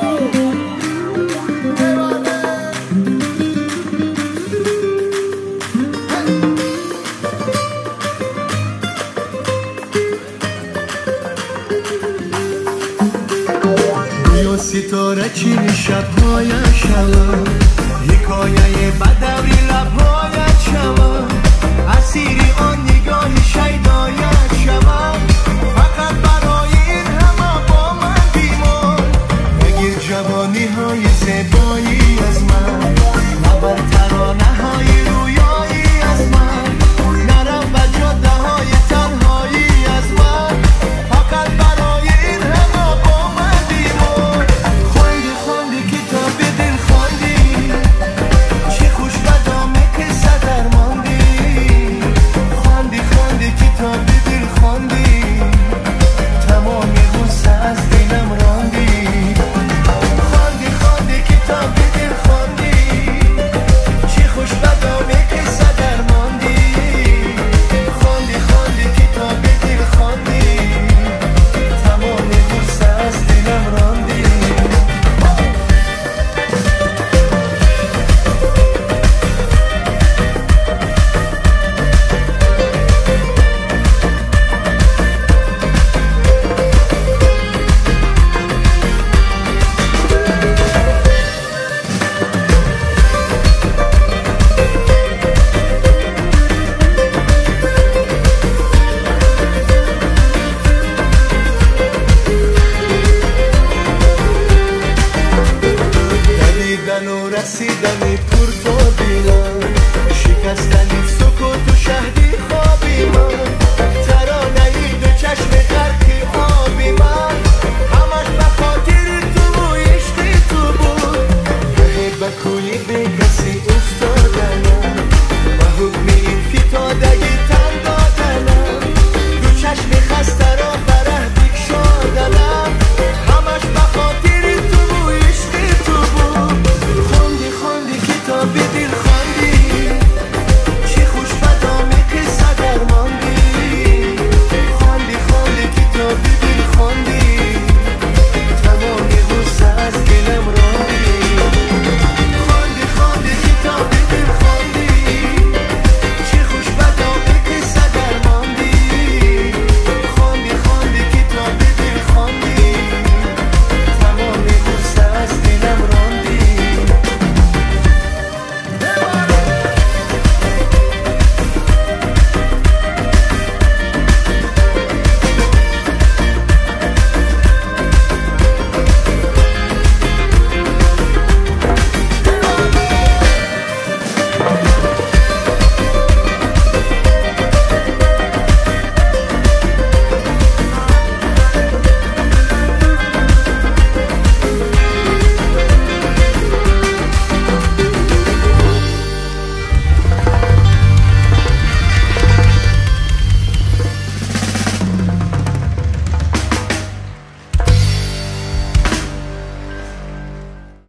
ستاره چین شب‌های شوم، حکایه بدوری لب‌هایت شوم، اسیری آن نگاه شیدایت شوم، فقط برای این همه با من بیمان، بگیر جوانی‌های زیبایی از من، نبر ترانه‌های رویایی از من، نرم به جاده‌های تنهایی از من، فقط برای این همه با من بیمان. خواندی کتاب دل خواندی، چه خوش بدامه که صدر ماندی، خواندی کتاب دل خواندی، تمام غصه از دلم راندی، خواندی کتاب دل خواندی، چه خوش بدامه که صدر ماندی، خواندی کتاب دل خواندی، تمام غصه از دلم راندی. رسیدنی پر